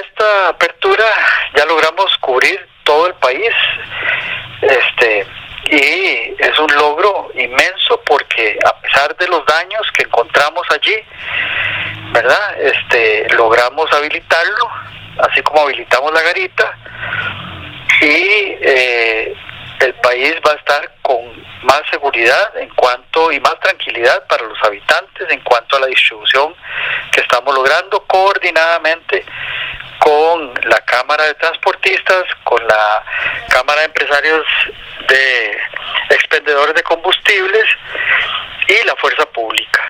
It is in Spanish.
esta apertura ya logramos cubrir todo el país, y es un logro inmenso porque a pesar de los daños que encontramos allí, ¿verdad? Logramos habilitarlo, así como habilitamos la garita, y el país va a estar con más seguridad y más tranquilidad para los habitantes en cuanto a la distribución que estamos logrando coordinadamente con la Cámara de Transportistas, con la Cámara de Empresarios de Expendedores de Combustibles y la Fuerza Pública.